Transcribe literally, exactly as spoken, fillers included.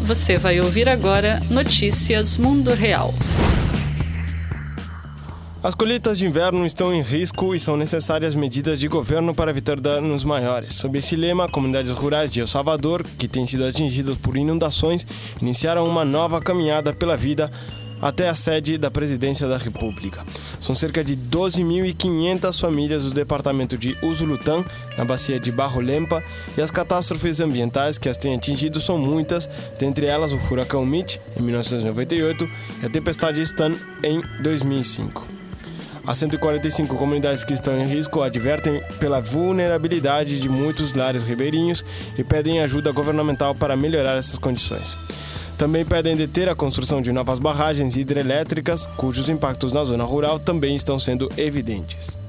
Você vai ouvir agora Notícias Mundo Real. As colheitas de inverno estão em risco e são necessárias medidas de governo para evitar danos maiores. Sob esse lema, comunidades rurais de El Salvador, que têm sido atingidas por inundações, iniciaram uma nova caminhada pela vida até a sede da Presidência da República. São cerca de doze mil e quinhentas famílias do departamento de Usulután, na bacia de Barro Lempa, e as catástrofes ambientais que as têm atingido são muitas, dentre elas o furacão Mitch, em mil novecentos e noventa e oito, e a tempestade Stan, em dois mil e cinco. As cento e quarenta e cinco comunidades que estão em risco advertem pela vulnerabilidade de muitos lares ribeirinhos e pedem ajuda governamental para melhorar essas condições. Também pedem deter a construção de novas barragens hidrelétricas, cujos impactos na zona rural também estão sendo evidentes.